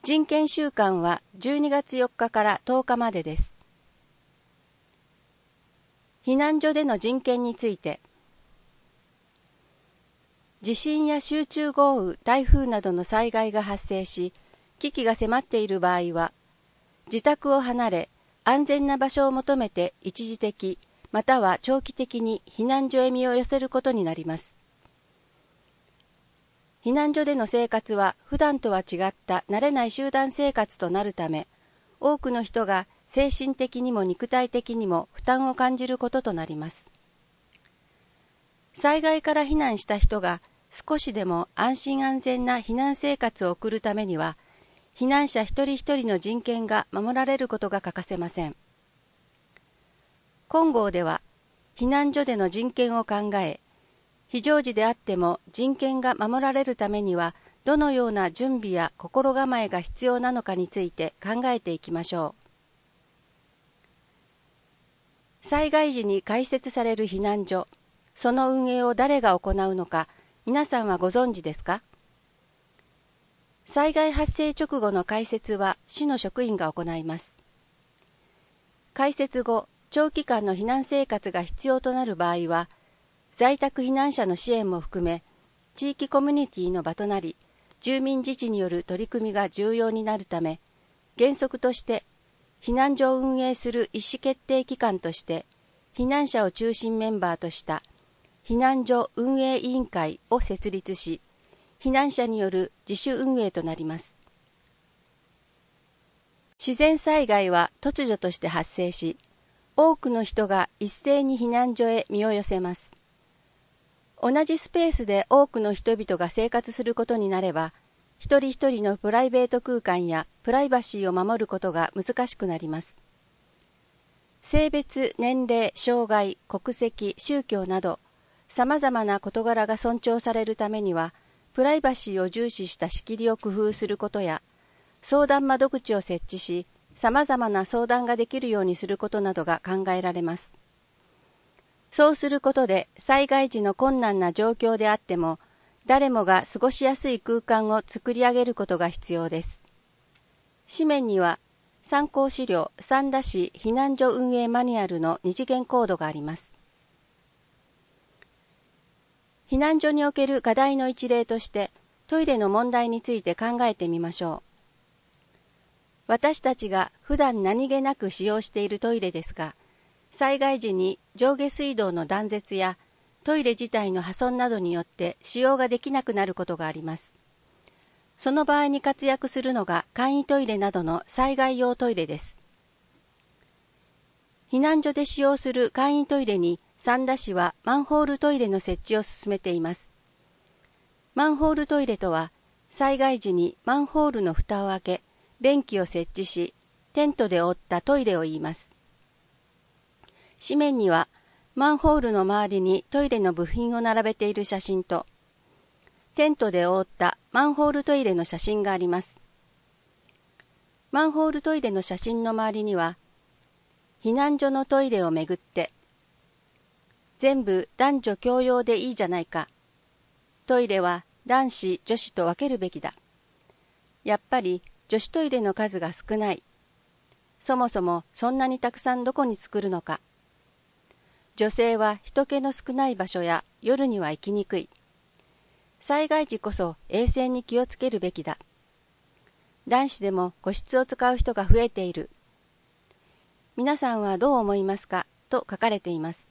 人権週間は12月4日から10日までです。避難所での人権について、地震や集中豪雨、台風などの災害が発生し、危機が迫っている場合は、自宅を離れ、安全な場所を求めて一時的、または長期的に避難所へ身を寄せることになります。避難所での生活は普段とは違った慣れない集団生活となるため、多くの人が精神的にも肉体的にも負担を感じることとなります。災害から避難した人が少しでも安心安全な避難生活を送るためには、避難者一人一人の人権が守られることが欠かせません。金剛では、避難所での人権を考え、非常時であっても人権が守られるためには、どのような準備や心構えが必要なのかについて考えていきましょう。災害時に開設される避難所、その運営を誰が行うのか、皆さんはご存知ですか？災害発生直後の開設は市の職員が行います。開設後、長期間の避難生活が必要となる場合は、在宅避難者の支援も含め、地域コミュニティの場となり、住民自治による取り組みが重要になるため、原則として避難所を運営する意思決定機関として、避難者を中心メンバーとした避難所運営委員会を設立し、避難者による自主運営となります。自然災害は突如として発生し、多くの人が一斉に避難所へ身を寄せます。同じスペースで多くの人々が生活することになれば、一人一人のプライベート空間やプライバシーを守ることが難しくなります。性別、年齢、障害、国籍、宗教など、様々な事柄が尊重されるためには、プライバシーを重視した仕切りを工夫することや、相談窓口を設置し、様々な相談ができるようにすることなどが考えられます。そうすることで、災害時の困難な状況であっても、誰もが過ごしやすい空間を作り上げることが必要です。紙面には、参考資料三田市避難所運営マニュアルの二次元コードがあります。避難所における課題の一例として、トイレの問題について考えてみましょう。私たちが普段何気なく使用しているトイレですが、災害時に上下水道の断絶やトイレ自体の破損などによって使用ができなくなることがあります。その場合に活躍するのが簡易トイレなどの災害用トイレです。避難所で使用する簡易トイレに三田市はマンホールトイレの設置を進めています。マンホールトイレとは、災害時にマンホールの蓋を開け、便器を設置し、テントで覆ったトイレを言います。紙面には、マンホールの周りにトイレの部品を並べている写真と、テントで覆ったマンホールトイレの写真があります。マンホールトイレの写真の周りには、避難所のトイレをめぐって、全部男女共用でいいじゃないか。トイレは男子、女子と分けるべきだ。やっぱり女子トイレの数が少ない。そもそもそんなにたくさんどこに作るのか。女性は人気の少ない場所や夜には行きにくい。災害時こそ衛生に気をつけるべきだ。男子でも個室を使う人が増えている。皆さんはどう思いますかと書かれています。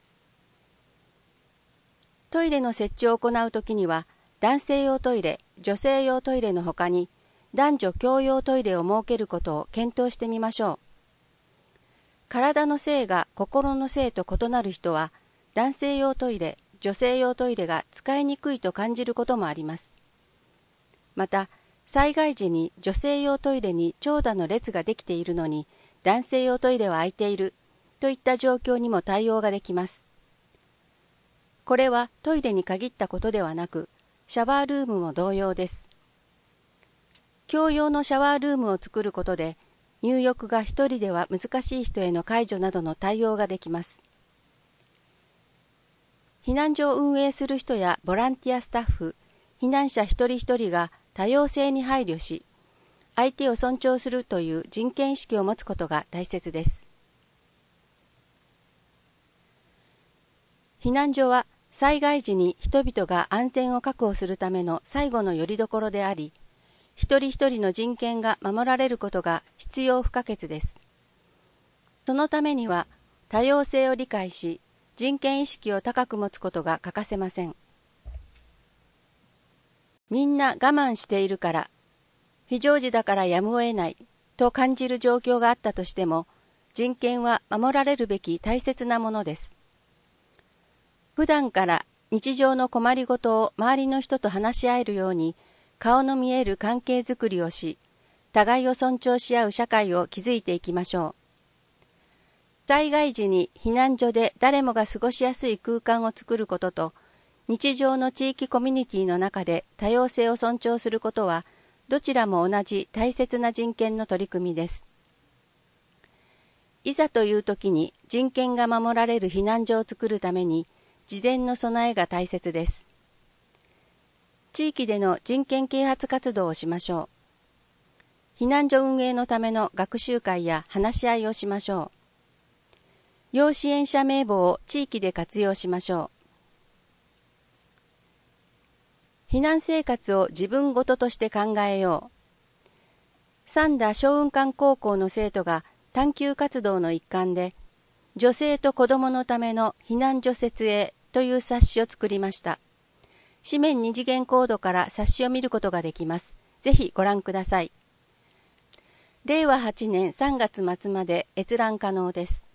トイレの設置を行うときには、男性用トイレ、女性用トイレの他に、男女共用トイレを設けることを検討してみましょう。体の性が心の性と異なる人は、男性用トイレ、女性用トイレが使いにくいと感じることもあります。また、災害時に女性用トイレに長蛇の列ができているのに、男性用トイレは空いているといった状況にも対応ができます。これはトイレに限ったことではなく、シャワールームも同様です。共用のシャワールームを作ることで、入浴が一人では難しい人への介助などの対応ができます。避難所を運営する人やボランティアスタッフ、避難者一人一人が多様性に配慮し、 相手を尊重するという人権意識を持つことが大切です。避難所は災害時に人々が安全を確保するための最後の拠り所であり、一人一人の人権が守られることが必要不可欠です。そのためには多様性を理解し、人権意識を高く持つことが欠かせません。みんな我慢しているから、非常時だからやむを得ないと感じる状況があったとしても、人権は守られるべき大切なものです。普段から日常の困りごとを周りの人と話し合えるように、顔の見える関係づくりをし、互いを尊重し合う社会を築いていきましょう。災害時に避難所で誰もが過ごしやすい空間を作ることと、日常の地域コミュニティの中で多様性を尊重することは、どちらも同じ大切な人権の取り組みです。いざという時に人権が守られる避難所を作るために、事前の備えが大切です。地域での人権啓発活動をしましょう。避難所運営のための学習会や話し合いをしましょう。要支援者名簿を地域で活用しましょう。避難生活を自分ごととして考えよう。三田松雲館高校の生徒が探究活動の一環で、女性と子供のための避難所設営という冊子を作りました。紙面2次元コードから冊子を見ることができます。ぜひご覧ください。令和8年3月末まで閲覧可能です。